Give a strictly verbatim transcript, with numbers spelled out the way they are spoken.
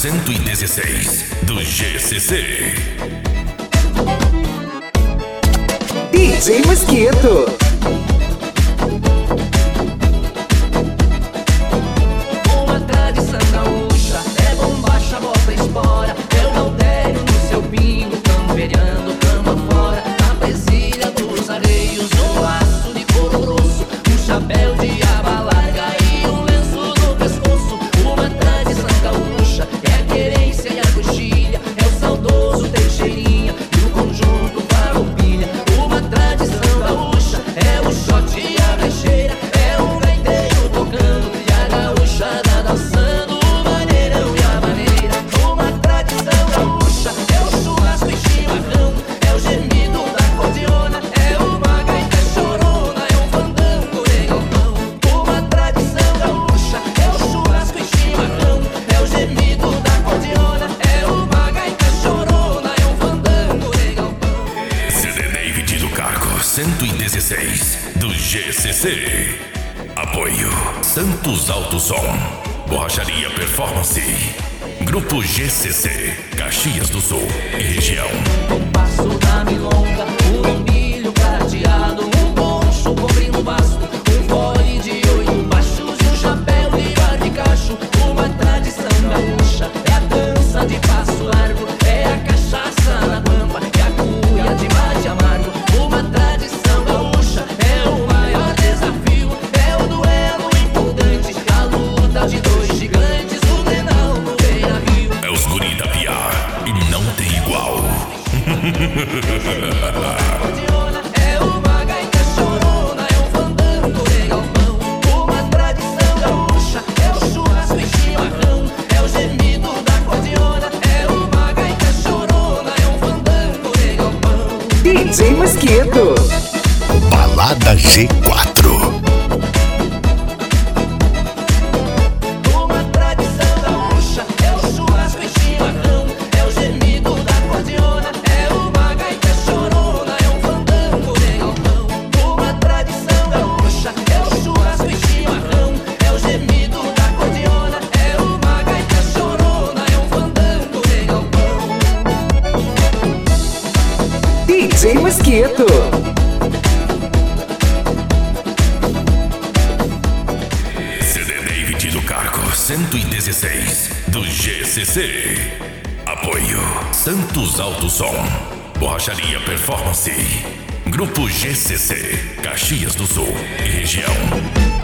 cento e dezesseis do G C C. D J Mosquito. Uma tradição gaúcha é bombacha, bota espora. É o Galdério no seu pingo, camperiando cama fora. Na presilha dos arreios, um laço de couro grosso, um chapéu de aba larga e um lenço no pescoço. Uma tradição gaúcha é a querência e a coxilha, é o saudoso Teixeirinha e o conjunto Farroupilha. Uma tradição gaúcha é o shot e a rancheira, é o gaiteiro tocando e a gaúchada dançando, o maneirão e a maneira. Uma tradição gaúcha é o churrasco e chimarrão, é o gemido da acordeona, é uma gaita chorona, é um fandango de galpão. Uma tradição gaúcha é o churrasco e chimarrão, é o gemido da acordeona, é uma gaita chorona, é um fandango de galpão. C D David do Cargo cento e dezesseis do G C C. Apoio Santos Alto Som, Borracharia Performance, Grupo G C C, Caxias do Sul e região. O passo da milonga, o lombilho prateado, um poncho cobrindo o basto, um fole de oito baixos e um chapéu de ar de cacho. Uma tradição gaúcha é a dança de passo largo, é a cachaça na guampa e a cuia de mate amargo. Uma tradição gaúcha é o maior desafio, é o duelo importante, a luta de dois gigantes, o Grenal no Beira-Rio. É os guri da Piá e não tem igual. É uma gaita chorona, é um fandango de galpão. Uma tradição gaúcha é o churrasco e chimarrão, é o gemido da acordeona, é uma gaita chorona, é um fandango de galpão. D J Mosquito. Balada G quatro. Uma tradição gaúcha é o churrasco e chimarrão, é o gemido da acordeona, é uma gaita chorona, é um fandango de galpão. Uma tradição gaúcha é o churrasco e chimarrão, é o gemido da acordeona, é uma gaita chorona, é um fandango de galpão. D J Mosquito. C D David do Cargo cento e dezesseis do G C C. Apoio Santos Alto Som, Borracharia Performance, Grupo G C C, Caxias do Sul e região.